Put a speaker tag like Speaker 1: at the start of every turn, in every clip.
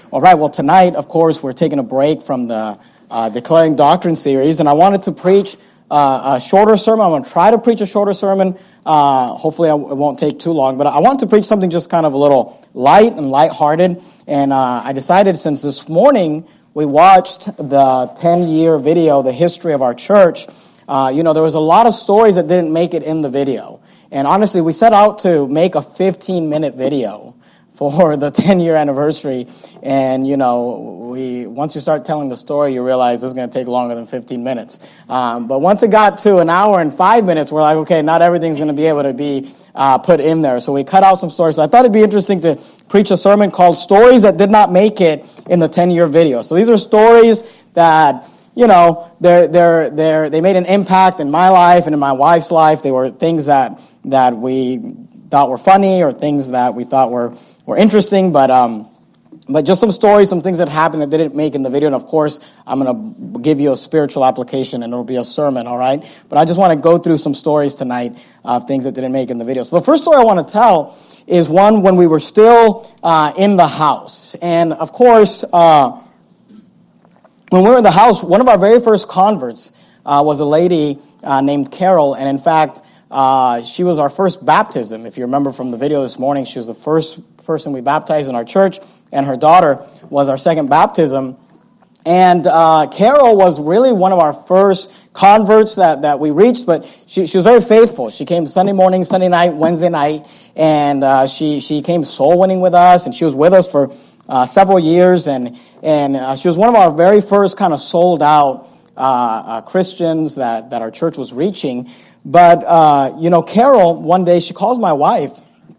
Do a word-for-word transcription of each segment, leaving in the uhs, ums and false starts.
Speaker 1: All right, well, tonight, of course, we're taking a break from the uh, Declaring Doctrine series, and I wanted to preach uh, a shorter sermon. I'm going to try to preach a shorter sermon. Uh, hopefully, I, it won't take too long, but I want to preach something just kind of a little light and lighthearted, and uh, I decided since this morning we watched the ten-year video, the history of our church, uh, you know, there was a lot of stories that didn't make it in the video, and honestly, we set out to make a fifteen-minute video for the ten-year anniversary, and, you know, we once you start telling the story, you realize this is going to take longer than fifteen minutes. Um, but once it got to an hour and five minutes, we're like, okay, not everything's going to be able to be uh, put in there. So we cut out some stories. So I thought it'd be interesting to preach a sermon called Stories That Did Not Make It in the ten-year video. So these are stories that, you know, they're, they're, they're, they made an impact in my life and in my wife's life. They were things that, that we thought were funny or things that we thought were were interesting, but um, but just some stories, some things that happened that didn't make in the video. And of course, I'm going to give you a spiritual application, and it'll be a sermon, all right? But I just want to go through some stories tonight of things that didn't make in the video. So the first story I want to tell is one when we were still uh, in the house. And of course, uh, when we were in the house, one of our very first converts uh, was a lady uh, named Carol, and in fact, uh, she was our first baptism. If you remember from the video this morning, she was the first person we baptized in our church, and her daughter was our second baptism. And uh, Carol was really one of our first converts that, that we reached, but she, she was very faithful. She came Sunday morning, Sunday night, Wednesday night, and uh, she she came soul winning with us, and she was with us for uh, several years, and and uh, she was one of our very first kind of sold out uh, uh, Christians that that our church was reaching. But uh, you know, Carol, one day she calls my wife,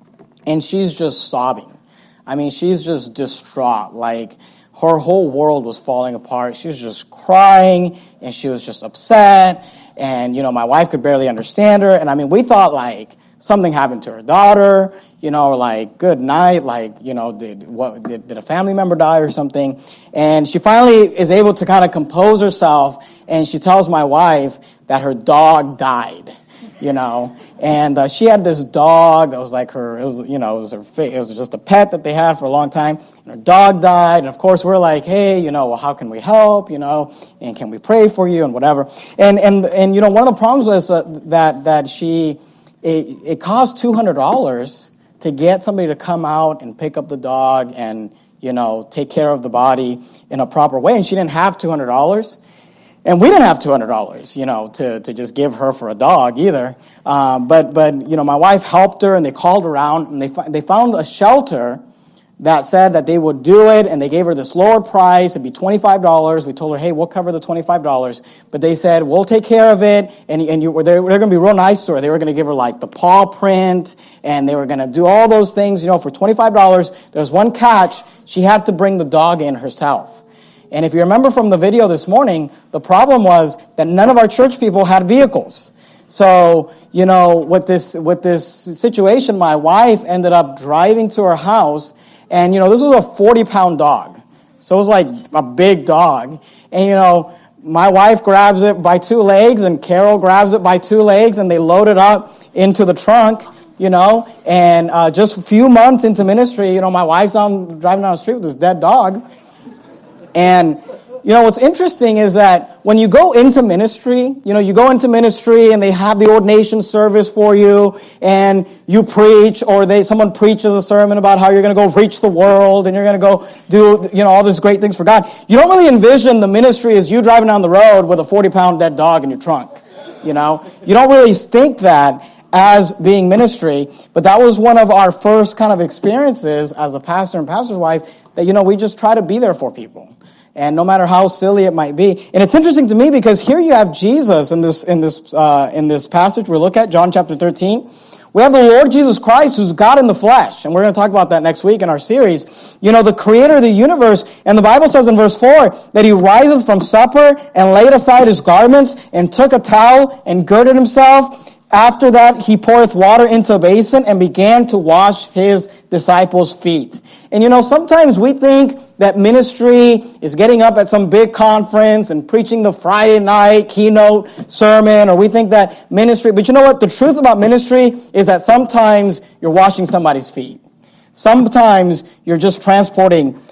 Speaker 1: and she's just sobbing. I mean, she's just distraught. Like, her whole world was falling apart. She was just crying, and she was just upset. And, you know, my wife could barely understand her. And, I mean, we thought, like, something happened to her daughter. You know, like, good night. Like, you know, did what did, did a family member die or something? And she finally is able to kind of compose herself, and she tells my wife that her dog died. You know, and uh, she had this dog that was like her, it was, you know, it was her, it was just a pet that they had for a long time. And her dog died, and of course we're like, hey, you know, well, how can we help? You know, and can we pray for you and whatever? And and and you know, one of the problems was uh, that that she, it, it cost two hundred dollars to get somebody to come out and pick up the dog and, you know, take care of the body in a proper way, and she didn't have two hundred dollars. And we didn't have two hundred dollars, you know, to, to just give her for a dog either. Um, but, but, you know, my wife helped her, and they called around, and they they found a shelter that said that they would do it, and they gave her this lower price. It'd be twenty-five dollars. We told her, hey, we'll cover the twenty-five dollars. But they said, we'll take care of it, and, and you, they're, they're going to be real nice to her. They were going to give her, like, the paw print, and they were going to do all those things, you know, for twenty-five dollars. There's one catch. She had to bring the dog in herself. And if you remember from the video this morning, the problem was that none of our church people had vehicles. So, you know, with this with this situation, my wife ended up driving to her house, and, you know, this was a forty-pound dog. So it was like a big dog. And, you know, my wife grabs it by two legs, and Carol grabs it by two legs, and they load it up into the trunk, you know. And uh, just a few months into ministry, you know, my wife's on driving down the street with this dead dog. And, you know, what's interesting is that when you go into ministry, you know, you go into ministry and they have the ordination service for you, and you preach, or they someone preaches a sermon about how you're going to go reach the world and you're going to go do, you know, all these great things for God. You don't really envision the ministry as you driving down the road with a forty-pound dead dog in your trunk, you know. You don't really think that as being ministry, but that was one of our first kind of experiences as a pastor and pastor's wife, that, you know, we just try to be there for people. And no matter how silly it might be. And it's interesting to me because here you have Jesus in this in this uh, in this passage we look at, John chapter thirteen. We have the Lord Jesus Christ, who's God in the flesh. And we're going to talk about that next week in our series. You know, the creator of the universe. And the Bible says in verse four that he riseth from supper and laid aside his garments and took a towel and girded himself. After that, he poureth water into a basin and began to wash his disciples' feet. And, you know, sometimes we think that ministry is getting up at some big conference and preaching the Friday night keynote sermon, or we think that ministry, but you know what? The truth about ministry is that sometimes you're washing somebody's feet. Sometimes you're just transporting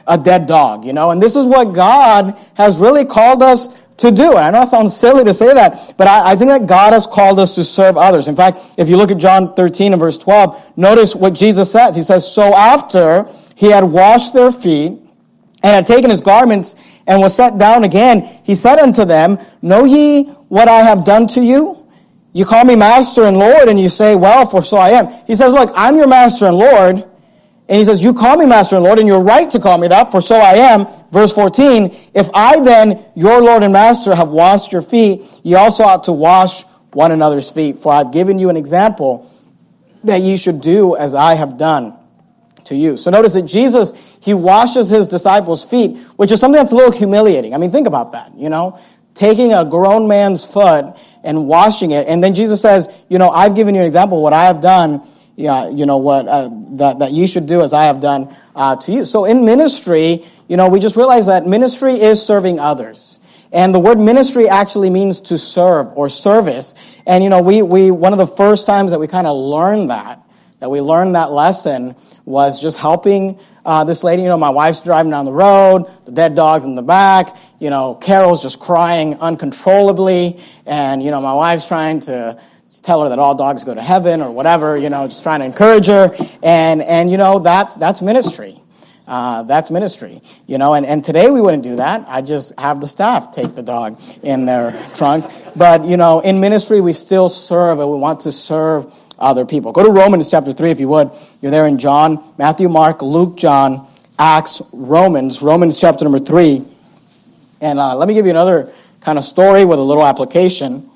Speaker 1: a dead dog, you know? And this is what God has really called us to do. And I know it sounds silly to say that, but I, I think that God has called us to serve others. In fact, if you look at John thirteen and verse twelve, notice what Jesus says. He says, so after he had washed their feet and had taken his garments and was set down again, he said unto them, know ye what I have done to you? You call me master and Lord, and you say, well, for so I am. He says, look, I'm your master and Lord. And he says, you call me master and Lord, and you're right to call me that, for so I am. Verse fourteen, if I then, your Lord and master, have washed your feet, ye also ought to wash one another's feet. For I've given you an example that ye should do as I have done to you. So notice that Jesus, he washes his disciples' feet, which is something that's a little humiliating. I mean, think about that, you know, taking a grown man's foot and washing it. And then Jesus says, you know, I've given you an example of what I have done. Yeah, you know what uh, that that you should do as I have done uh, to you. So in ministry, you know, we just realize that ministry is serving others, and the word ministry actually means to serve or service. And you know, we we one of the first times that we kind of learned that that we learned that lesson was just helping uh, this lady. You know, my wife's driving down the road, the dead dog's in the back. You know, Carol's just crying uncontrollably, and you know, my wife's trying to tell her that all dogs go to heaven or whatever, you know, just trying to encourage her. And, and you know, that's that's ministry. Uh, that's ministry, you know, and, and today we wouldn't do that. I just have the staff take the dog in their trunk. But, you know, in ministry, we still serve, and we want to serve other people. Go to Romans chapter three, if you would. You're there in John, Matthew, Mark, Luke, John, Acts, Romans, Romans chapter number three. And uh, let me give you another kind of story with a little application.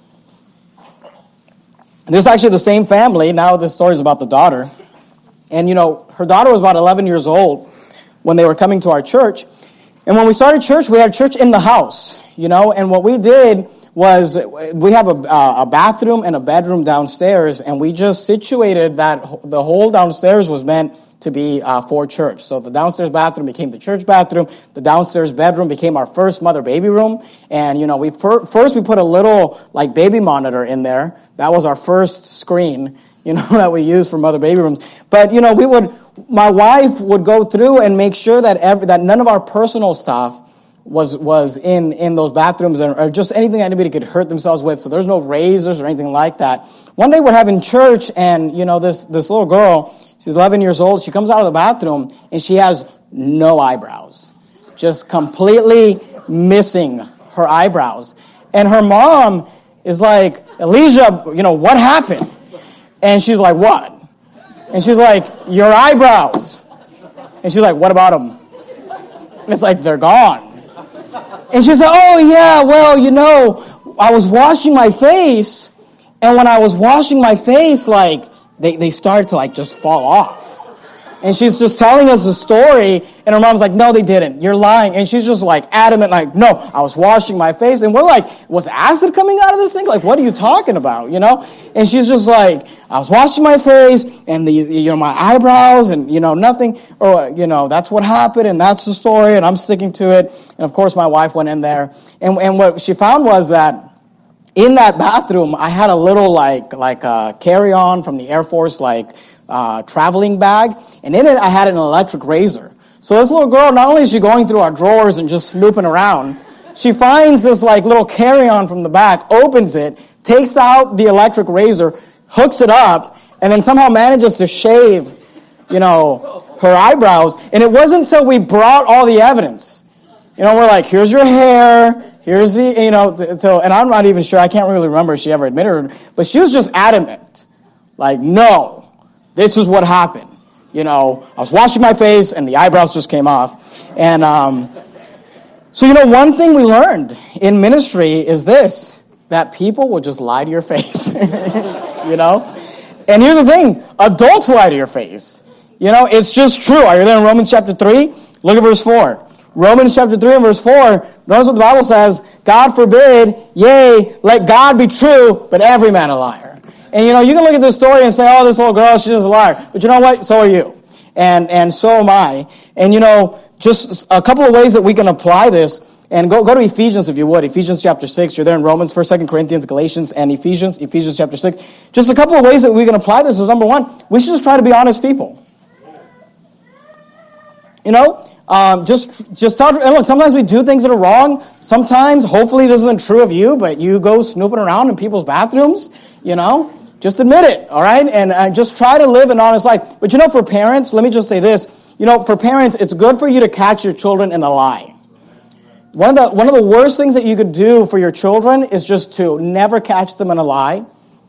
Speaker 1: And this is actually the same family. Now this story is about the daughter. And, you know, her daughter was about eleven years old when they were coming to our church. And when we started church, we had church in the house, you know. And what we did was we have a, a bathroom and a bedroom downstairs, and we just situated that the whole downstairs was meant to be uh, for church. So the downstairs bathroom became the church bathroom. The downstairs bedroom became our first mother-baby room. And, you know, we fir- first we put a little, like, baby monitor in there. That was our first screen, you know, that we used for mother-baby rooms. But, you know, we would, my wife would go through and make sure that every, that none of our personal stuff was was in, in those bathrooms, or, or just anything that anybody could hurt themselves with. So there's no razors or anything like that. One day we're having church, and, you know, this, this little girl, she's eleven years old. She comes out of the bathroom, and she has no eyebrows. Just completely missing her eyebrows. And her mom is like, Elijah, you know, what happened? And she's like, what? And she's like, your eyebrows. And she's like, what about them? And it's like, they're gone. And she said, oh, yeah, well, you know, I was washing my face, and when I was washing my face, like, They they started to, like, just fall off. And she's just telling us the story, and her mom's like, no, they didn't. You're lying. And she's just, like, adamant, like, no, I was washing my face. And we're like, was acid coming out of this thing? Like, what are you talking about, you know? And she's just like, I was washing my face, and, the you know, my eyebrows, and, you know, nothing. Or, you know, that's what happened, and that's the story, and I'm sticking to it. And, of course, my wife went in there. And, and what she found was that in that bathroom, I had a little, like, like a carry-on from the Air Force, like, uh, traveling bag. And in it, I had an electric razor. So this little girl, not only is she going through our drawers and just snooping around, she finds this, like, little carry-on from the back, opens it, takes out the electric razor, hooks it up, and then somehow manages to shave, you know, her eyebrows. And it wasn't until we brought all the evidence. You know, we're like, here's your hair, here's the, you know, so, and I'm not even sure, I can't really remember if she ever admitted it, but she was just adamant. Like, no, this is what happened. You know, I was washing my face, and the eyebrows just came off. And, um, so, you know, one thing we learned in ministry is this, that people will just lie to your face. You know? And here's the thing, adults lie to your face. You know, it's just true. Are you there in Romans chapter three? Look at verse four. Romans chapter three and verse four, notice what the Bible says, God forbid, yea, let God be true, but every man a liar. And, you know, you can look at this story and say, oh, this little girl, she's just a liar. But you know what? So are you. And and so am I. And, you know, just a couple of ways that we can apply this. And go, go to Ephesians, if you would. Ephesians chapter six. You're there in Romans, First, Second Corinthians, Galatians, and Ephesians. Ephesians chapter six. Just a couple of ways that we can apply this is, number one, we should just try to be honest people. You know, um, just just tell, and look, sometimes we do things that are wrong. Sometimes, hopefully this isn't true of you, but you go snooping around in people's bathrooms, you know. Just admit it, all right? And uh, just try to live an honest life. But you know, for parents, let me just say this. You know, for parents, it's good for you to catch your children in a lie. One of the one of the worst things that you could do for your children is just to never catch them in a lie,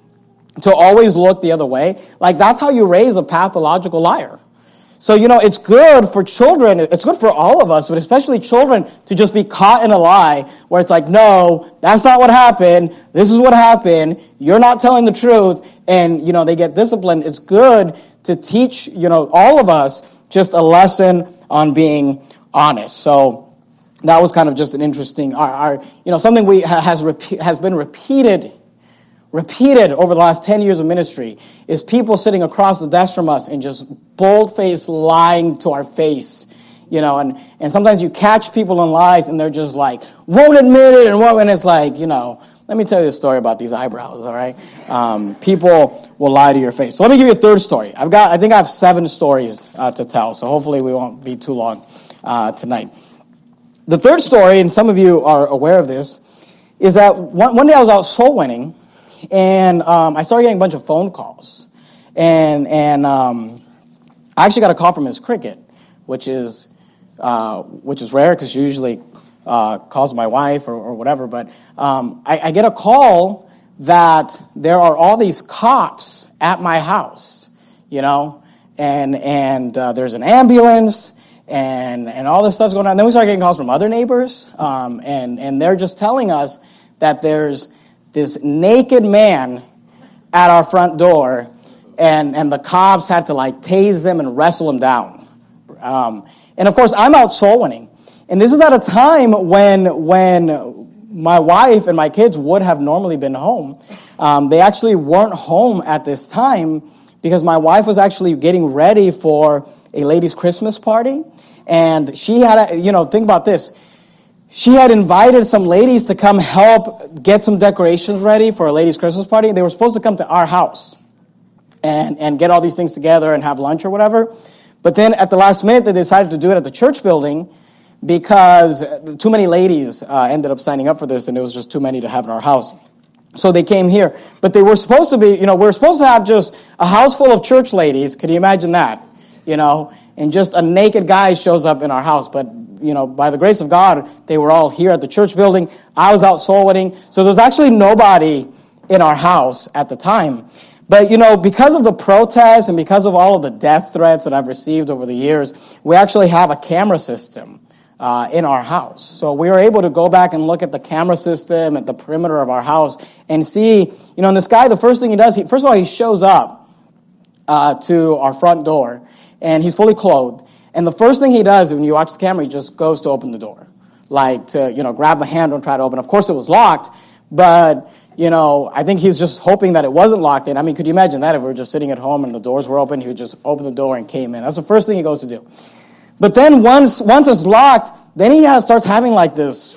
Speaker 1: to always look the other way. Like, that's how you raise a pathological liar. So, you know, it's good for children, it's good for all of us, but especially children, to just be caught in a lie where it's like, no, that's not what happened, this is what happened, you're not telling the truth, and, you know, they get disciplined. It's good to teach, you know, all of us just a lesson on being honest. So that was kind of just an interesting, our, our you know, something we ha- has repe- has been repeated Repeated over the last ten years of ministry is people sitting across the desk from us and just bold-faced lying to our face, you know, and, and sometimes you catch people in lies and they're just like, won't admit it, and won't, and it's like, you know, let me tell you a story about these eyebrows, all right? Um, people will lie to your face. So let me give you a third story. I've got, I think I have seven stories uh, to tell, so hopefully we won't be too long uh, tonight. The third story, and some of you are aware of this, is that one, one day I was out soul winning, and um, I started getting a bunch of phone calls. And and um, I actually got a call from Miss Cricket, which is uh, which is rare because she usually uh, calls my wife or, or whatever. But um, I, I get a call that there are all these cops at my house, you know, and and uh, there's an ambulance and and all this stuff's going on. And then we start getting calls from other neighbors, um, and and they're just telling us that there's this naked man at our front door, and, and the cops had to like tase him and wrestle him down. Um, and of course, I'm out soul winning. And this is at a time when when my wife and my kids would have normally been home. Um, they actually weren't home at this time because my wife was actually getting ready for a ladies' Christmas party. And she had, a, you know, think about this. She had invited some ladies to come help get some decorations ready for a ladies' Christmas party. They were supposed to come to our house and, and get all these things together and have lunch or whatever. But then at the last minute, they decided to do it at the church building because too many ladies uh, ended up signing up for this, and it was just too many to have in our house. So they came here. But they were supposed to be, you know, we were supposed to have just a house full of church ladies. Could you imagine that? You know, and just a naked guy shows up in our house. But you know, by the grace of God, they were all here at the church building. I was out soul winning. So there's actually nobody in our house at the time. But, you know, because of the protests and because of all of the death threats that I've received over the years, we actually have a camera system uh, in our house. So we were able to go back and look at the camera system at the perimeter of our house and see, you know, and this guy, the first thing he does, he, first of all, he shows up uh, to our front door, and he's fully clothed. And the first thing he does when you watch the camera, he just goes to open the door. Like to, you know, grab the handle and try to open. Of course, it was locked, but, you know, I think he's just hoping that it wasn't locked in. I mean, could you imagine that if we were just sitting at home and the doors were open, he would just open the door and came in. That's the first thing he goes to do. But then once once it's locked, then he has, starts having like this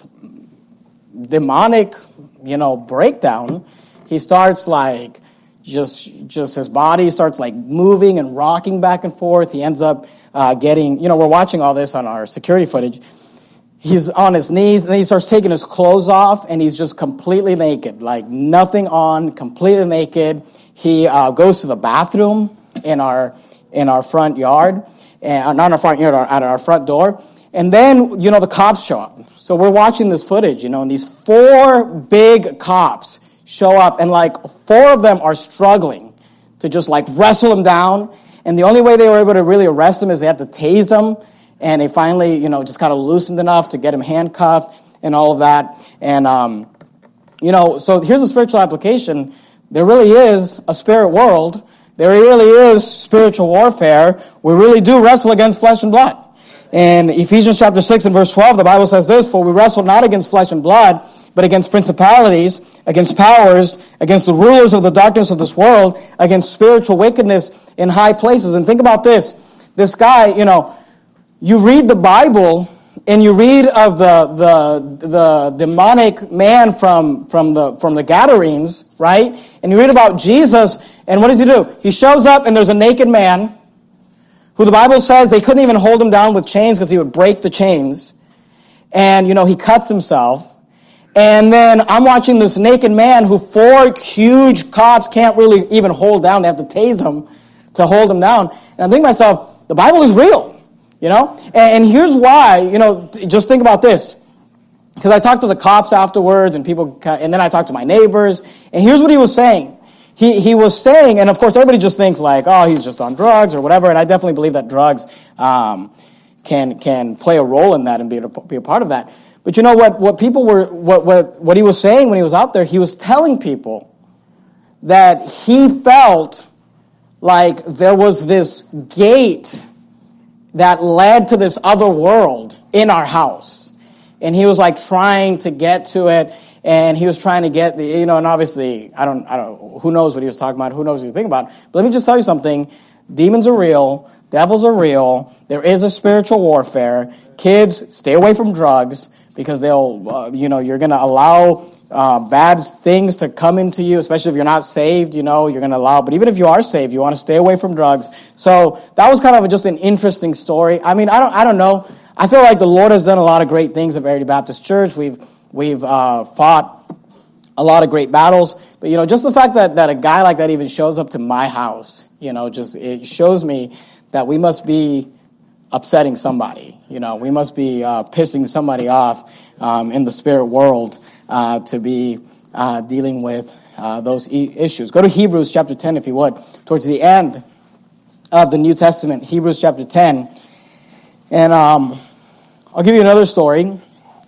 Speaker 1: demonic, you know, breakdown. He starts like just just his body starts like moving and rocking back and forth. He ends up uh, getting, you know, we're watching all this on our security footage. He's on his knees, and then he starts taking his clothes off, and he's just completely naked, like nothing on, completely naked. He uh, goes to the bathroom in our in our front yard, and not in our front yard, at our front door. And then, you know, the cops show up. So we're watching this footage, you know, and these four big cops show up, and like four of them are struggling to just like wrestle him down. And the only way they were able to really arrest him is they had to tase him. And they finally, you know, just kind of loosened enough to get him handcuffed and all of that. And, um, you know, so here's a spiritual application. There really is a spirit world. There really is spiritual warfare. We really do wrestle against flesh and blood. In Ephesians chapter six and verse twelve, the Bible says this, "For we wrestle not against flesh and blood, but against principalities, against powers, against the rulers of the darkness of this world, against spiritual wickedness in high places." And think about this. This guy, you know, you read the Bible and you read of the the the demonic man from from the from the Gadarenes, right? And you read about Jesus, and what does he do? He shows up and there's a naked man who the Bible says they couldn't even hold him down with chains because he would break the chains. And, you know, he cuts himself. And then I'm watching this naked man who four huge cops can't really even hold down. They have to tase him to hold him down. And I'm thinking to myself, the Bible is real, you know? And, and here's why, you know, just think about this. Because I talked to the cops afterwards and people, and then I talked to my neighbors. And here's what he was saying. He he was saying, and of course everybody just thinks like, oh, he's just on drugs or whatever. And I definitely believe that drugs um, can can play a role in that and be a, be a part of that. But you know what? What people were what what what he was saying when he was out there, he was telling people that he felt like there was this gate that led to this other world in our house, and he was like trying to get to it. And he was trying to get the, you know, and obviously, I don't, I don't, who knows what he was talking about, who knows what he was thinking about. But let me just tell you something. Demons are real. Devils are real. There is a spiritual warfare. Kids, stay away from drugs because they'll, uh, you know, you're going to allow uh, bad things to come into you, especially if you're not saved, you know, you're going to allow. But even if you are saved, you want to stay away from drugs. So that was kind of just an interesting story. I mean, I don't, I don't know. I feel like the Lord has done a lot of great things at Verity Baptist Church. We've We've uh, fought a lot of great battles, but, you know, just the fact that, that a guy like that even shows up to my house, you know, just it shows me that we must be upsetting somebody. You know, we must be uh, pissing somebody off um, in the spirit world uh, to be uh, dealing with uh, those e- issues. Go to Hebrews chapter ten, if you would, towards the end of the New Testament, Hebrews chapter ten. And um, I'll give you another story.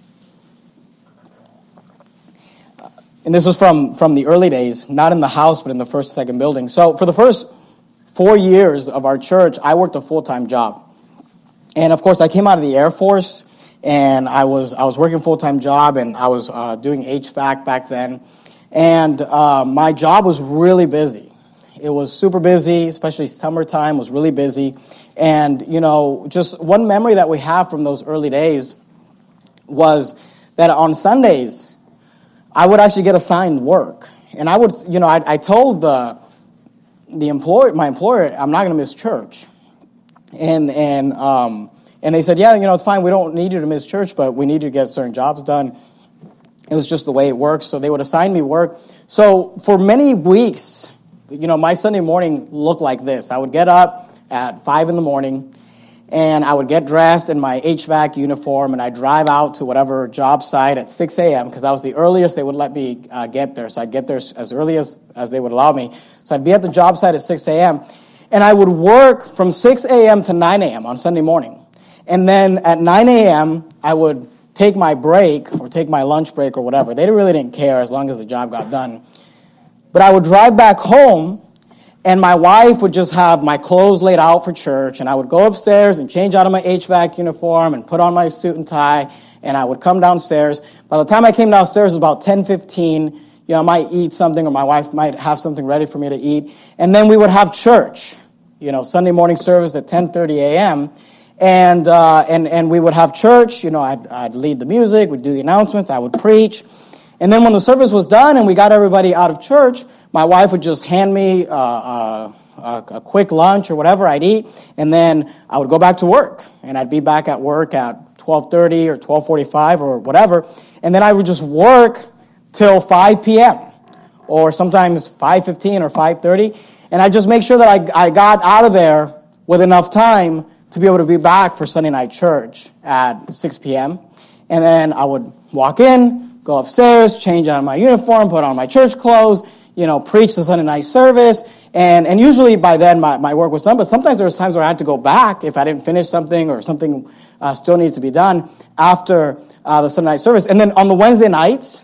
Speaker 1: And this was from, from the early days, not in the house, but in the first, second building. So for the first four years of our church, I worked a full-time job. And of course, I came out of the Air Force, and I was I was working a full-time job, and I was uh, doing H V A C back then. And uh, my job was really busy. It was super busy, especially summertime was really busy. And, you know, just one memory that we have from those early days was that on Sundays, I would actually get assigned work, and I would, you know, I, I told the the employer, my employer, I'm not going to miss church, and and um and they said, yeah, you know, it's fine. We don't need you to miss church, but we need you to get certain jobs done. It was just the way it works. So they would assign me work. So for many weeks, you know, my Sunday morning looked like this. I would get up at five in the morning. And I would get dressed in my H V A C uniform, and I'd drive out to whatever job site at six a.m. because that was the earliest they would let me uh, get there. So I'd get there as early as, as they would allow me. So I'd be at the job site at six a.m. And I would work from six a.m. to nine a.m. on Sunday morning. And then at nine a.m., I would take my break or take my lunch break or whatever. They really didn't care as long as the job got done. But I would drive back home, and my wife would just have my clothes laid out for church, and I would go upstairs and change out of my H V A C uniform and put on my suit and tie, and I would come downstairs. By the time I came downstairs, it was about ten fifteen. You know, I might eat something, or my wife might have something ready for me to eat. And then we would have church, you know, Sunday morning service at ten thirty a.m., and uh, and and we would have church. You know, I'd, I'd lead the music, we'd do the announcements, I would preach. And then when the service was done and we got everybody out of church, my wife would just hand me uh, uh, a, a quick lunch or whatever I'd eat, and then I would go back to work. And I'd be back at work at twelve thirty or twelve forty-five or whatever, and then I would just work till five p.m. or sometimes five fifteen or five thirty, and I'd just make sure that I, I got out of there with enough time to be able to be back for Sunday night church at six p.m. And then I would walk in, go upstairs, change out of my uniform, put on my church clothes, you know, preach the Sunday night service, and, and usually by then my, my work was done, but sometimes there was times where I had to go back if I didn't finish something or something uh, still needed to be done after uh, the Sunday night service. And then on the Wednesday nights,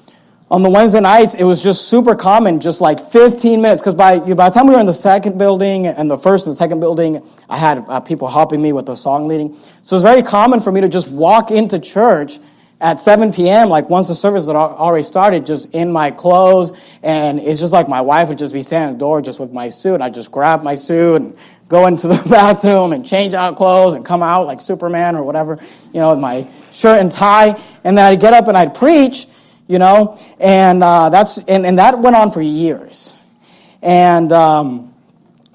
Speaker 1: on the Wednesday nights, it was just super common, just like fifteen minutes, because by, by the time we were in the second building and the first and the second building, I had uh, people helping me with the song leading. So it was very common for me to just walk into church at seven p.m., like once the service had already started, just in my clothes, and it's just like my wife would just be standing at the door just with my suit. I'd just grab my suit and go into the bathroom and change out clothes and come out like Superman or whatever, you know, with my shirt and tie, and then I'd get up and I'd preach, you know, and uh, that's and, and that went on for years. And um,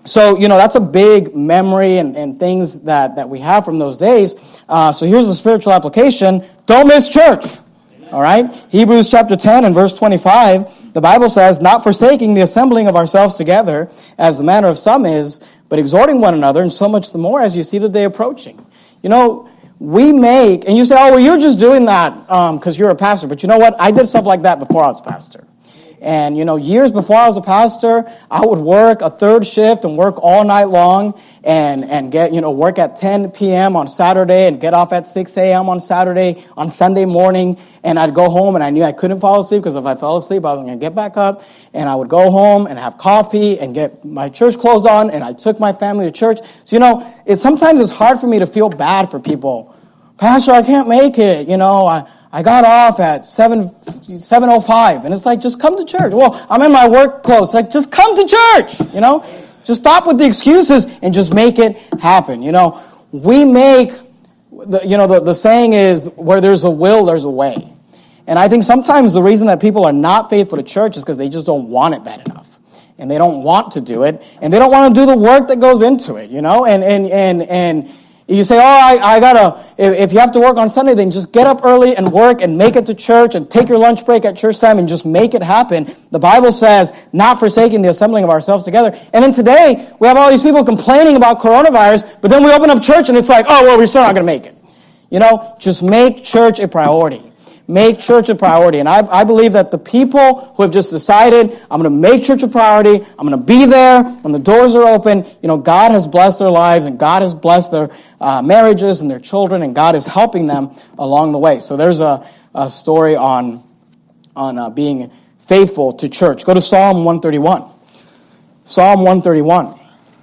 Speaker 1: So, you know, that's a big memory and, and things that, that we have from those days. Uh, so here's the spiritual application. Don't miss church. Amen. All right? Hebrews chapter ten and verse twenty-five, the Bible says, not forsaking the assembling of ourselves together, as the manner of some is, but exhorting one another, and so much the more as you see the day approaching. You know, we make, and you say, oh, well, you're just doing that because um, you're a pastor. But you know what? I did stuff like that before I was a pastor. And, you know, years before I was a pastor, I would work a third shift and work all night long and, and get, you know, work at ten p.m. on Saturday and get off at six a.m. on Saturday, on Sunday morning. And I'd go home and I knew I couldn't fall asleep because if I fell asleep, I was going to get back up. And I would go home and have coffee and get my church clothes on. And I took my family to church. So, you know, it sometimes it's hard for me to feel bad for people. Pastor, I can't make it. You know, I... I got off at seven oh five, and it's like, just come to church. Well, I'm in my work clothes. Like, just come to church, you know? Just stop with the excuses and just make it happen, you know? We make, the, you know, the, the saying is, where there's a will, there's a way. And I think sometimes the reason that people are not faithful to church is because they just don't want it bad enough. And they don't want to do it, and they don't want to do the work that goes into it, you know? And, and, and, and, you say, oh, I, I gotta, if, if you have to work on Sunday, then just get up early and work and make it to church and take your lunch break at church time and just make it happen. The Bible says, not forsaking the assembling of ourselves together. And then today, we have all these people complaining about coronavirus, but then we open up church and it's like, oh, well, we're still not gonna make it. You know, just make church a priority. Make church a priority. And I, I believe that the people who have just decided, I'm going to make church a priority, I'm going to be there when the doors are open, you know, God has blessed their lives and God has blessed their uh, marriages and their children, and God is helping them along the way. So there's a, a story on, on uh, being faithful to church. Go to Psalm one thirty-one. Psalm one thirty-one.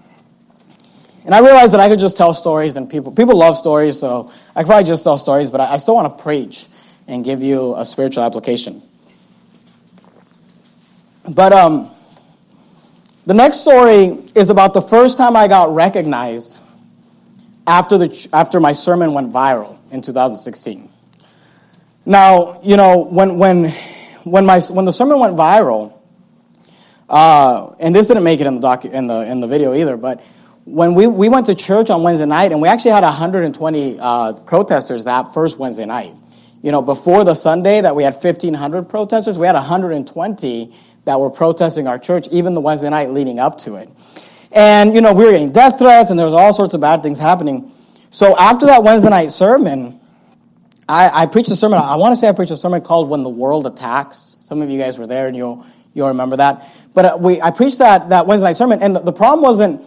Speaker 1: And I realized that I could just tell stories, and people people love stories, so I could probably just tell stories, but I, I still want to preach and give you a spiritual application. But um, the next story is about the first time I got recognized after the after my sermon went viral in two thousand sixteen. Now, you know, when when when my when the sermon went viral, uh, and this didn't make it in the docu- in the in the video either, but when we, we went to church on Wednesday night, and we actually had one hundred twenty uh, protesters that first Wednesday night. You know, before the Sunday that we had fifteen hundred protesters, we had one hundred twenty that were protesting our church, even the Wednesday night leading up to it. And, you know, we were getting death threats, and there was all sorts of bad things happening. So after that Wednesday night sermon, I, I preached a sermon. I want to say I preached a sermon called When the World Attacks. Some of you guys were there, and you'll you'll remember that. But uh, we I preached that, that Wednesday night sermon, and the, the problem wasn't,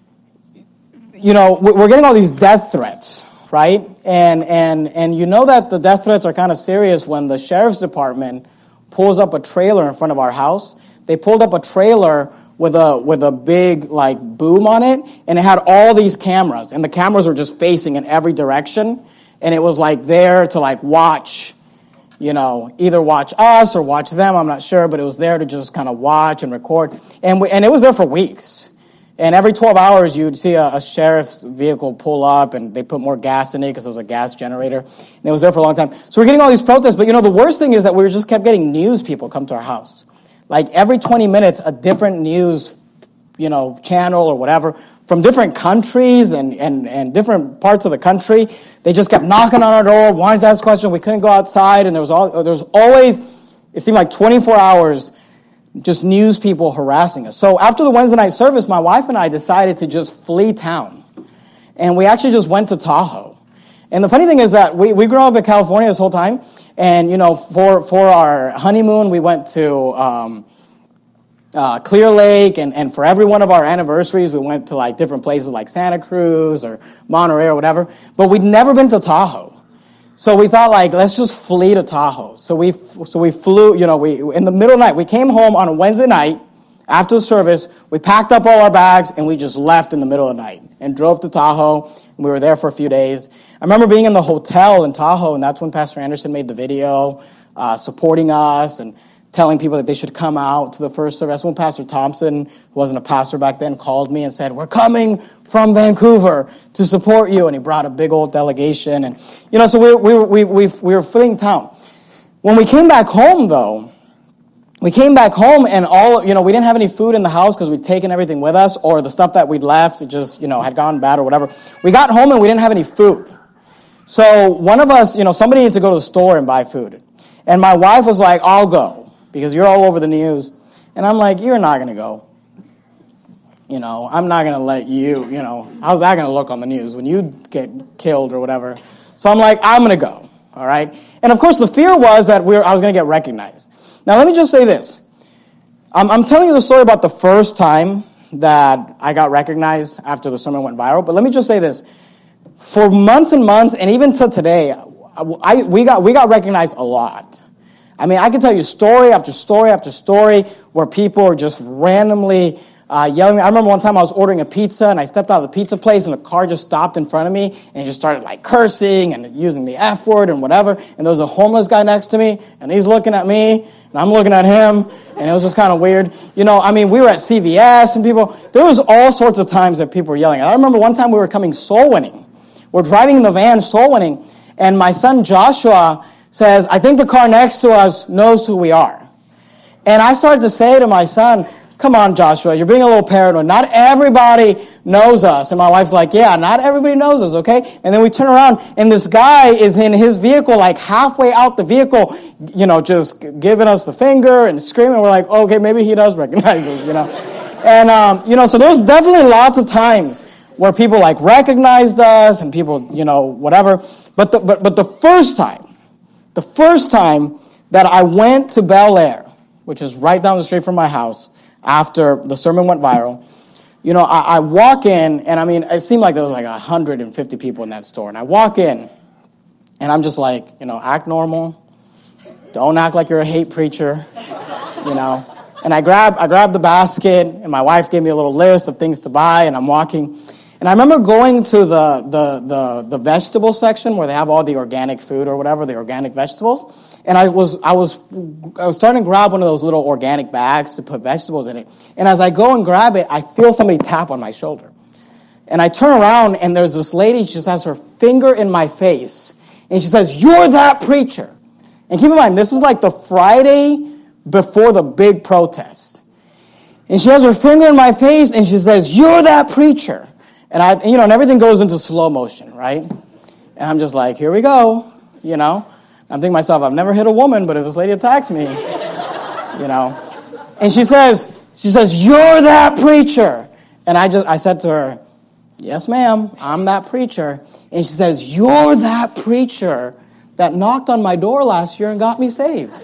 Speaker 1: you know, we're getting all these death threats, right? And and and you know that the death threats are kind of serious when the sheriff's department pulls up a trailer in front of our house. They pulled up a trailer with a with a big like boom on it, and it had all these cameras, and the cameras were just facing in every direction, and it was like there to like watch, you know, either watch us or watch them, I'm not sure, but it was there to just kind of watch and record, and we, and it was there for weeks. And every twelve hours, you'd see a, a sheriff's vehicle pull up, and they put more gas in it because it was a gas generator. And it was there for a long time. So we're getting all these protests. But, you know, the worst thing is that we just kept getting news people come to our house. Like every twenty minutes, a different news, you know, channel or whatever from different countries and, and, and different parts of the country. They just kept knocking on our door, wanting to ask questions. We couldn't go outside. And there was, all, there was always, it seemed like twenty-four hours, just news people harassing us. So after the Wednesday night service, my wife and I decided to just flee town. And we actually just went to Tahoe. And the funny thing is that we, we grew up in California this whole time. And, you know, for, for our honeymoon, we went to um, uh, Clear Lake. And, and for every one of our anniversaries, we went to, like, different places like Santa Cruz or Monterey or whatever. But we'd never been to Tahoe. So we thought, like, let's just flee to Tahoe. So we so we flew, you know, we in the middle of the night. We came home on a Wednesday night after the service. We packed up all our bags, and we just left in the middle of the night and drove to Tahoe. And we were there for a few days. I remember being in the hotel in Tahoe, and that's when Pastor Anderson made the video uh, supporting us and telling people that they should come out to the first service. That's when Pastor Thompson, who wasn't a pastor back then, called me and said, we're coming from Vancouver to support you. And he brought a big old delegation. And, you know, so we, we, we, we, we were fleeing town. When we came back home, though, we came back home, and all, you know, we didn't have any food in the house because we'd taken everything with us, or the stuff that we'd left, it just, you know, had gone bad or whatever. We got home and we didn't have any food. So one of us, you know, somebody needs to go to the store and buy food. And my wife was like, I'll go, because you're all over the news. And I'm like, you're not going to go. You know, I'm not going to let you, you know, how's that going to look on the news when you get killed or whatever? So I'm like, I'm going to go, all right? And of course, the fear was that we were, I was going to get recognized. Now, let me just say this. I'm, I'm telling you the story about the first time that I got recognized after the sermon went viral, but let me just say this. For months and months, and even to today, I, we got we got recognized a lot. I mean, I can tell you story after story after story where people are just randomly uh, yelling. I remember one time I was ordering a pizza, and I stepped out of the pizza place, and a car just stopped in front of me, and he just started like cursing and using the F word and whatever. And there was a homeless guy next to me, and he's looking at me, and I'm looking at him, and it was just kind of weird. You know, I mean, we were at C V S, and people, there was all sorts of times that people were yelling. I remember one time we were coming soul winning. We're driving in the van soul winning, and my son Joshua says, I think the car next to us knows who we are. And I started to say to my son, come on, Joshua, you're being a little paranoid. Not everybody knows us. And my wife's like, yeah, not everybody knows us, okay? And then we turn around, and this guy is in his vehicle, like halfway out the vehicle, you know, just giving us the finger and screaming. We're like, okay, maybe he does recognize us, you know? And, um, you know, so there's definitely lots of times where people like recognized us and people, you know, whatever. But the, but, but the first time, the first time that I went to Bel Air, which is right down the street from my house, after the sermon went viral, you know, I, I walk in, and I mean, it seemed like there was like one hundred fifty people in that store. And I walk in, and I'm just like, you know, act normal. Don't act like you're a hate preacher, you know. And I grab, I grab the basket, and my wife gave me a little list of things to buy, and I'm walking. And I remember going to the, the, the, the vegetable section where they have all the organic food or whatever, the organic vegetables. And I was, I was, I was starting to grab one of those little organic bags to put vegetables in it. And as I go and grab it, I feel somebody tap on my shoulder. And I turn around, and there's this lady, she just has her finger in my face. And she says, you're that preacher. And keep in mind, this is like the Friday before the big protest. And she has her finger in my face, and she says, you're that preacher. And I, you know, and everything goes into slow motion, right? And I'm just like, here we go, you know. I'm thinking to myself, I've never hit a woman, but if this lady attacks me, you know. And she says, she says, you're that preacher. And I just, I said to her, yes, ma'am, I'm that preacher. And she says, you're that preacher that knocked on my door last year and got me saved.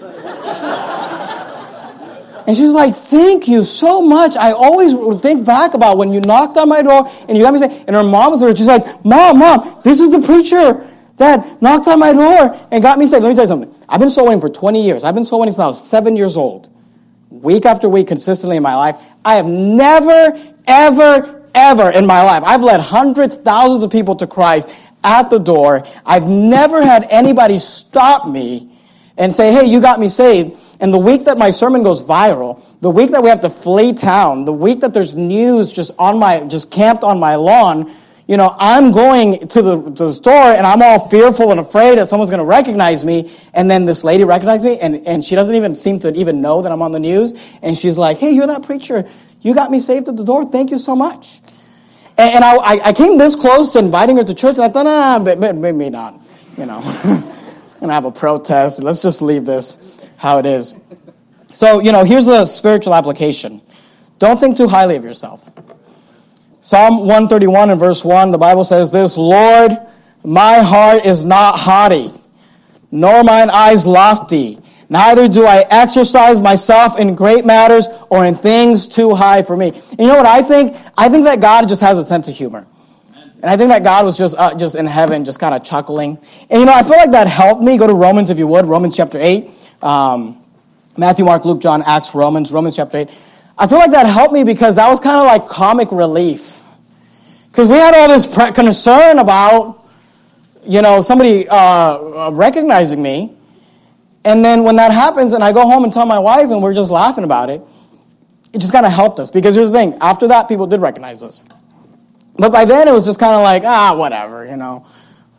Speaker 1: And she's like, thank you so much. I always think back about when you knocked on my door and you got me saved. And her mom was there. She's like, Mom, Mom, this is the preacher that knocked on my door and got me saved. Let me tell you something. I've been soul winning for twenty years. I've been soul winning since I was seven years old. Week after week, consistently in my life. I have never, ever, ever in my life. I've led hundreds, thousands of people to Christ at the door. I've never had anybody stop me and say, hey, you got me saved. And the week that my sermon goes viral, the week that we have to flee town, the week that there's news just on my, just camped on my lawn, you know, I'm going to the, to the store, and I'm all fearful and afraid that someone's going to recognize me. And then this lady recognized me, and, and she doesn't even seem to even know that I'm on the news. And she's like, hey, you're that preacher. You got me saved at the door. Thank you so much. And, and I, I came this close to inviting her to church, and I thought, nah, maybe not. You know, I'm going to have a protest. Let's just leave this how it is. So, you know, here's the spiritual application. Don't think too highly of yourself. Psalm one thirty-one and verse one, the Bible says this, Lord, my heart is not haughty, nor mine eyes lofty. Neither do I exercise myself in great matters or in things too high for me. And you know what I think? I think that God just has a sense of humor. And I think that God was just uh, just in heaven, just kind of chuckling. And you know, I feel like that helped me. Go to Romans if you would, Romans chapter eight. Um, Matthew, Mark, Luke, John, Acts, Romans, Romans chapter eight. I feel like that helped me because that was kind of like comic relief. Because we had all this pre- concern about, you know, somebody uh, recognizing me. And then when that happens and I go home and tell my wife and we're just laughing about it, it just kind of helped us. Because here's the thing. After that, people did recognize us. But by then, it was just kind of like, ah, whatever, you know.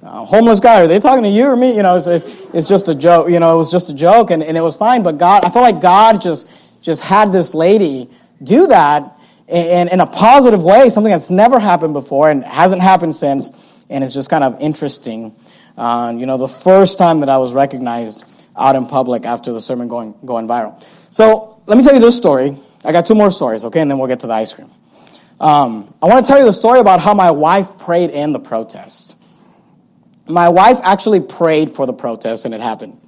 Speaker 1: uh, homeless guy, are they talking to you or me? You know, it's, it's, it's just a joke. You know, it was just a joke, and, and it was fine. But God, I felt like God just just had this lady do that in, in a positive way, something that's never happened before and hasn't happened since, and it's just kind of interesting. Uh, you know, the first time that I was recognized out in public after the sermon going going viral. So let me tell you this story. I got two more stories, okay, and then we'll get to the ice cream. Um, I want to tell you the story about how my wife prayed in the protest. My wife actually prayed for the protest, and it happened.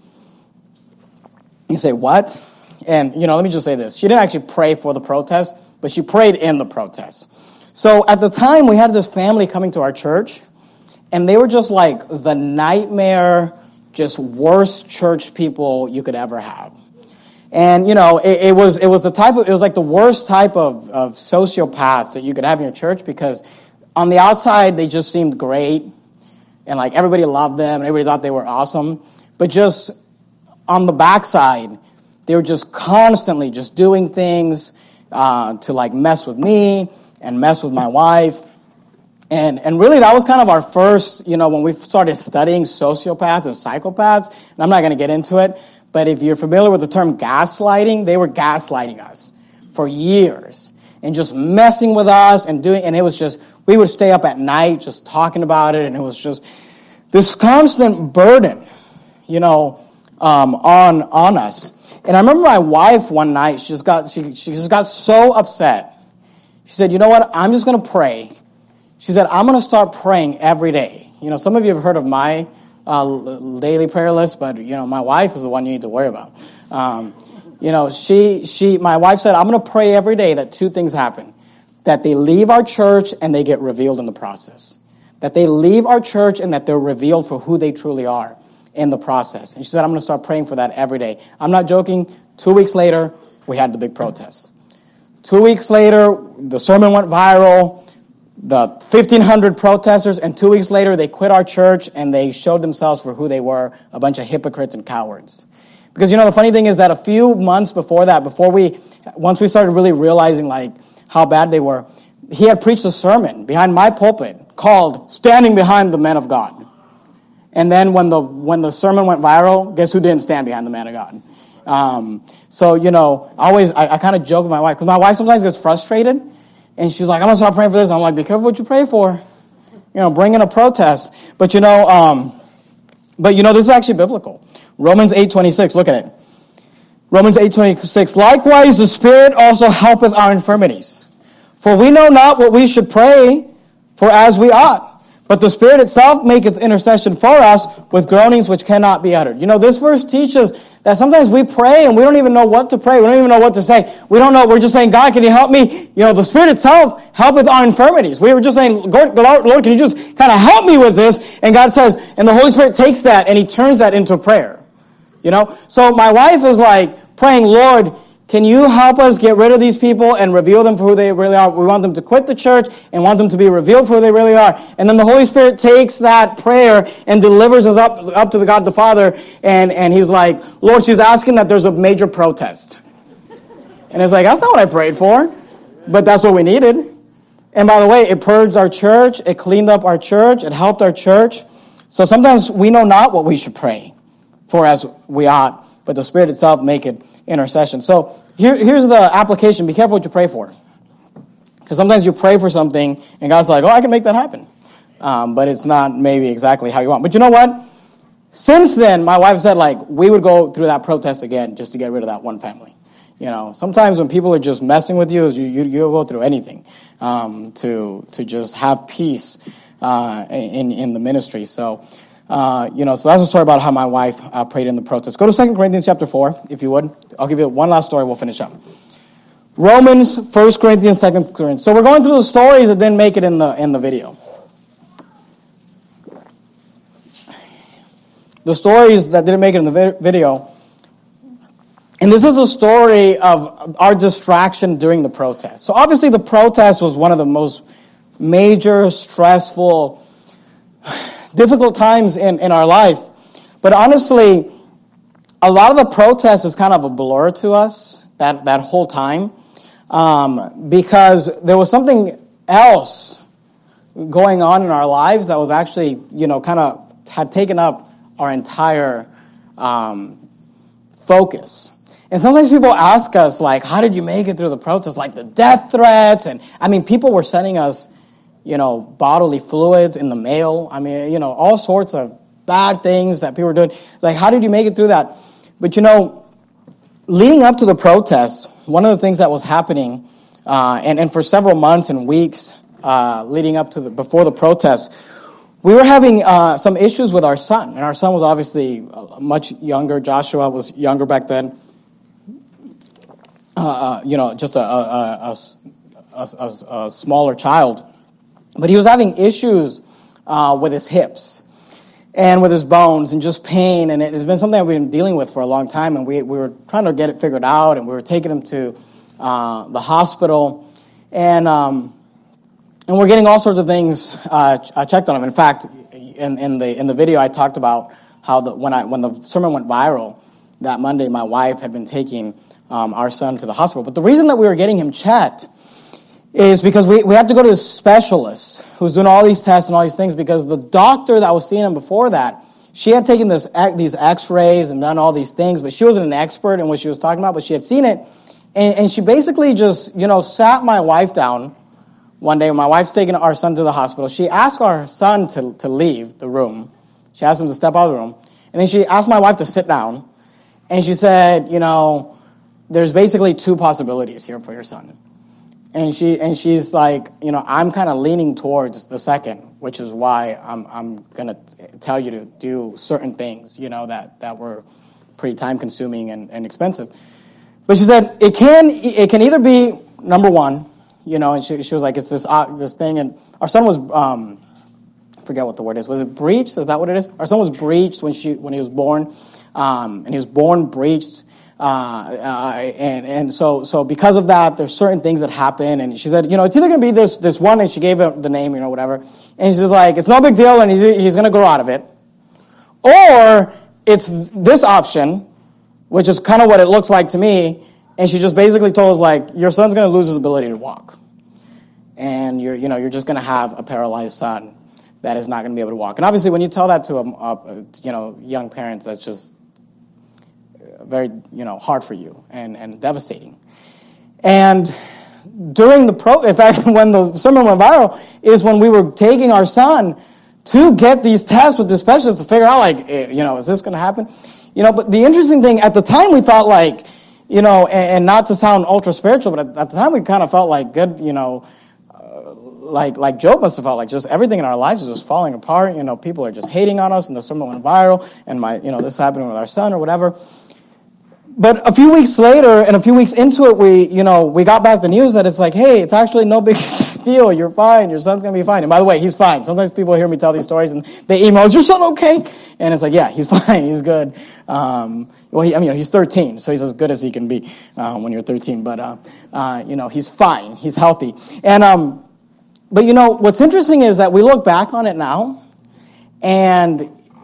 Speaker 1: You say, what? And, you know, let me just say this. She didn't actually pray for the protest, but she prayed in the protest. So at the time, we had this family coming to our church, and they were just like the nightmare, just worst church people you could ever have. And, you know, it, it was it was the type of, it was like the worst type of, of sociopaths that you could have in your church, because on the outside, they just seemed great, and like everybody loved them, and everybody thought they were awesome. But just on the backside, they were just constantly just doing things uh, to like mess with me and mess with my wife. And and really, that was kind of our first, you know, when we started studying sociopaths and psychopaths, and I'm not going to get into it, but if you're familiar with the term gaslighting, they were gaslighting us for years and just messing with us and doing, and it was just, we would stay up at night just talking about it, and it was just this constant burden, you know, um, on on us. And I remember my wife one night, she just got she she just got so upset. She said, you know what, I'm just going to pray. She said, I'm going to start praying every day. You know, some of you have heard of my uh, daily prayer list, but, you know, my wife is the one you need to worry about. Um, you know, she, she, my wife said, I'm going to pray every day that two things happen. That they leave our church and they get revealed in the process. That they leave our church and that they're revealed for who they truly are in the process. And she said, I'm going to start praying for that every day. I'm not joking. Two weeks later, we had the big protest. Two weeks later, the sermon went viral. The fifteen hundred protesters, and two weeks later, they quit our church, and they showed themselves for who they were, a bunch of hypocrites and cowards. Because, you know, the funny thing is that a few months before that, before we, once we started really realizing, like, how bad they were, he had preached a sermon behind my pulpit called Standing Behind the Men of God. And then when the when the sermon went viral, guess who didn't stand behind the man of God? Um, so, you know, I always, I, I kind of joke with my wife, because my wife sometimes gets frustrated. And she's like, I'm going to start praying for this. I'm like, be careful what you pray for. You know, bring in a protest. But, you know, um, but, you know, this is actually biblical. Romans eight twenty-six, look at it. Romans eight twenty-six, likewise the Spirit also helpeth our infirmities. For we know not what we should pray for as we ought. But the Spirit itself maketh intercession for us with groanings which cannot be uttered. You know, this verse teaches that sometimes we pray and we don't even know what to pray. We don't even know what to say. We don't know. We're just saying, God, can you help me? You know, the Spirit itself helpeth our infirmities. We were just saying, Lord, Lord, can you just kind of help me with this? And God says, and the Holy Spirit takes that and He turns that into prayer. You know? So my wife is like praying, Lord, can you help us get rid of these people and reveal them for who they really are? We want them to quit the church and want them to be revealed for who they really are. And then the Holy Spirit takes that prayer and delivers us up, up to the God the Father. And, and He's like, Lord, she's asking that there's a major protest. And it's like, that's not what I prayed for. But that's what we needed. And by the way, it purged our church. It cleaned up our church. It helped our church. So sometimes we know not what we should pray for as we ought. But the Spirit itself make it intercession. So here, here's the application. Be careful what you pray for. Because sometimes you pray for something, and God's like, oh, I can make that happen. Um, but it's not maybe exactly how you want. But you know what? Since then, my wife said, like, we would go through that protest again just to get rid of that one family. You know, sometimes when people are just messing with you, you, you, you'll go through anything um, to to just have peace uh, in, in the ministry. So, Uh, you know, so that's a story about how my wife uh, prayed in the protest. Go to Second Corinthians chapter four, if you would. I'll give you one last story. We'll finish up. Romans, First Corinthians, Second Corinthians. So we're going through the stories that didn't make it in the in the video. The stories that didn't make it in the video. And this is a story of our distraction during the protest. So obviously the protest was one of the most major, stressful, difficult times in, in our life. But honestly, a lot of the protest is kind of a blur to us that, that whole time. Um, because there was something else going on in our lives that was actually, you know, kind of had taken up our entire um, focus. And sometimes people ask us, like, how did you make it through the protest? Like the death threats. And I mean, people were sending us, you know, bodily fluids in the mail. I mean, you know, all sorts of bad things that people were doing. Like, how did you make it through that? But, you know, leading up to the protest, one of the things that was happening, uh, and, and for several months and weeks uh, leading up to the, before the protest, we were having uh, some issues with our son. And our son was obviously much younger. Joshua was younger back then. Uh, you know, just a, a, a, a, a smaller child. But he was having issues uh, with his hips and with his bones and just pain. And it has been something that we've been dealing with for a long time. And we, we were trying to get it figured out. And we were taking him to uh, the hospital. And um, and we're getting all sorts of things uh, checked on him. In fact, in, in the in the video, I talked about how the, when I when the sermon went viral that Monday, my wife had been taking Um, our son to the hospital. But the reason that we were getting him checked is because we, we had to go to this specialist who's doing all these tests and all these things, because the doctor that was seeing him before that, she had taken this these x-rays and done all these things, but she wasn't an expert in what she was talking about, but she had seen it. And, and she basically just, you know, sat my wife down one day when my wife's taking our son to the hospital. She asked our son to, to leave the room. She asked him to step out of the room. And then she asked my wife to sit down. And she said, you know, there's basically two possibilities here for your son. And she and she's like, you know, I'm kind of leaning towards the second, which is why I'm I'm going to tell you to do certain things, you know, that, that were pretty time consuming and, and expensive. But she said it can it can either be number one, you know, and she she was like, it's this uh, this thing, and our son was um I forget what the word is. Was it breached? Is that what it is? Our son was breached when she when he was born. Um and he was born breached. Uh, uh, and, and so, so because of that, there's certain things that happen. And she said, you know, it's either going to be this, this one, and she gave it the name, you know, whatever. And she's like, it's no big deal, and he's, he's going to grow out of it. Or it's this option, which is kind of what it looks like to me. And she just basically told us, like, your son's going to lose his ability to walk. And you're, you know, you're just going to have a paralyzed son that is not going to be able to walk. And obviously, when you tell that to a, a you know, young parents, that's just very, you know, hard for you and, and devastating. And during the pro, in fact, when the sermon went viral, is when we were taking our son to get these tests with the specialist to figure out, like, you know, is this going to happen? You know, but the interesting thing, at the time we thought, like, you know, and, and not to sound ultra spiritual, but at, at the time we kind of felt like good, you know, uh, like like Job must have felt like just everything in our lives is just falling apart. You know, people are just hating on us, and the sermon went viral, and my, you know, this happened with our son or whatever. But a few weeks later, and a few weeks into it, we, you know, we got back the news that it's like, hey, it's actually no big deal. You're fine. Your son's going to be fine. And by the way, he's fine. Sometimes people hear me tell these stories and they email, is your son okay? And it's like, yeah, he's fine. He's good. Um, well, he, I mean, he's thirteen, so he's as good as he can be uh, when you're thirteen. But, uh, uh, you know, he's fine. He's healthy. And, um, but, you know, what's interesting is that we look back on it now, and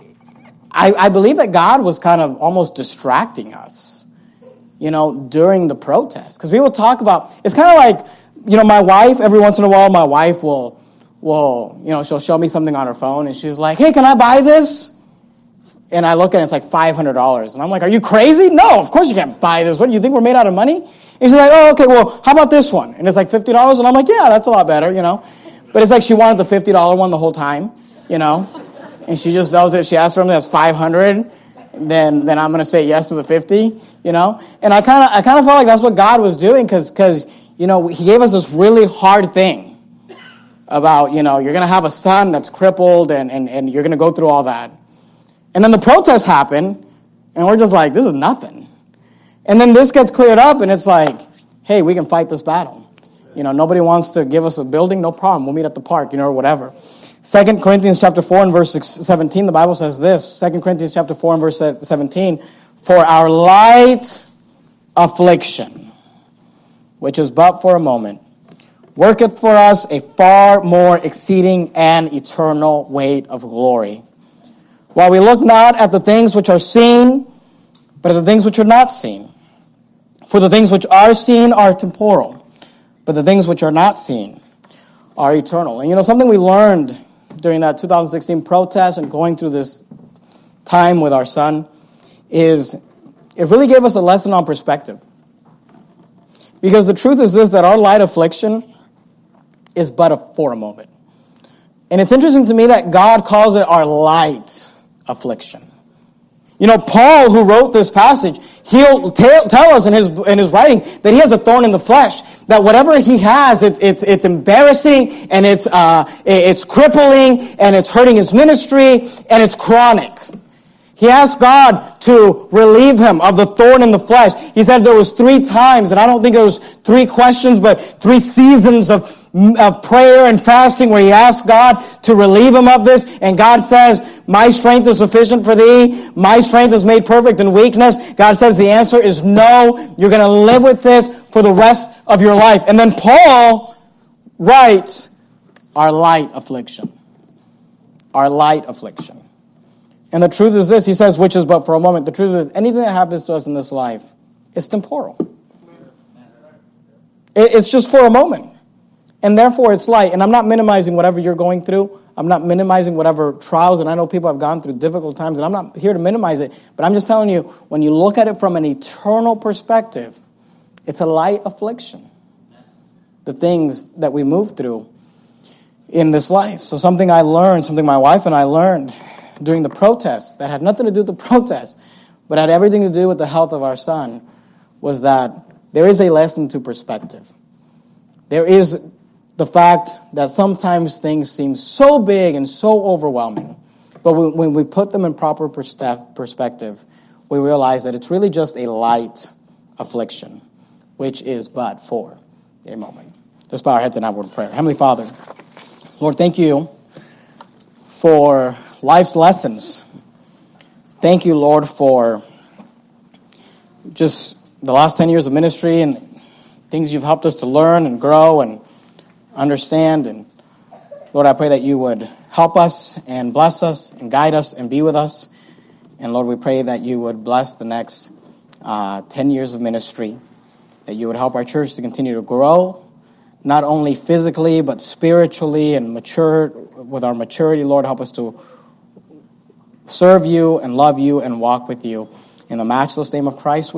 Speaker 1: I, I believe that God was kind of almost distracting us, you know, during the protest. Because people talk about, it's kind of like, you know, my wife, every once in a while, my wife will, will, you know, she'll show me something on her phone, and she's like, hey, can I buy this? And I look at it, it's like five hundred dollars. And I'm like, are you crazy? No, of course you can't buy this. What, do you think we're made out of money? And she's like, oh, okay, well, how about this one? And it's like fifty dollars. And I'm like, yeah, that's a lot better, you know. But it's like she wanted the fifty dollars one the whole time, you know. And she just knows that if she asks for something that's five hundred dollars, then then I'm going to say yes to the fifty, you know. And I kind of I kind of felt like that's what God was doing, because because you know, he gave us this really hard thing about, you know, you're going to have a son that's crippled, and and and you're going to go through all that. And then the protests happen, and we're just like, this is nothing. And then this gets cleared up, and it's like, hey, we can fight this battle. You know, nobody wants to give us a building, no problem. We'll meet at the park, you know, or whatever. Second Corinthians chapter four and verse seventeen, the Bible says this. Second Corinthians chapter four and verse seventeen, for our light affliction, which is but for a moment, worketh for us a far more exceeding and eternal weight of glory. While we look not at the things which are seen, but at the things which are not seen. For the things which are seen are temporal, but the things which are not seen are eternal. And you know, something we learned during that two thousand sixteen protest and going through this time with our son is it really gave us a lesson on perspective. Because the truth is this, that our light affliction is but a, for a moment. And it's interesting to me that God calls it our light affliction. You know, Paul, who wrote this passage, he'll tell, tell us in his in his writing that he has a thorn in the flesh. That whatever he has, it, it's it's embarrassing and it's uh it's crippling and it's hurting his ministry and it's chronic. He asked God to relieve him of the thorn in the flesh. He said there was three times, and I don't think it was three questions, but three seasons of of prayer and fasting where he asked God to relieve him of this. And God says, my strength is sufficient for thee. My strength is made perfect in weakness. God says the answer is no. You're going to live with this for the rest of your life. And then Paul writes, our light affliction. Our light affliction. And the truth is this, he says, which is but for a moment. The truth is, anything that happens to us in this life is temporal. It's just for a moment. And therefore, it's light. And I'm not minimizing whatever you're going through. I'm not minimizing whatever trials. And I know people have gone through difficult times. And I'm not here to minimize it. But I'm just telling you, when you look at it from an eternal perspective, it's a light affliction. The things that we move through in this life. So something I learned, something my wife and I learned during the protests that had nothing to do with the protests, but had everything to do with the health of our son, was that there is a lesson to perspective. There is the fact that sometimes things seem so big and so overwhelming, but when we put them in proper perspective, we realize that it's really just a light affliction, which is but for a moment. Let's bow our heads and have a word of prayer. Heavenly Father, Lord, thank you for life's lessons. Thank you, Lord, for just the last ten years of ministry and things you've helped us to learn and grow and understand. And Lord, I pray that you would help us and bless us and guide us and be with us. And Lord, we pray that you would bless the next uh, ten years of ministry, that you would help our church to continue to grow, not only physically, but spiritually and mature. With our maturity, Lord, help us to serve you and love you and walk with you. In the matchless name of Christ,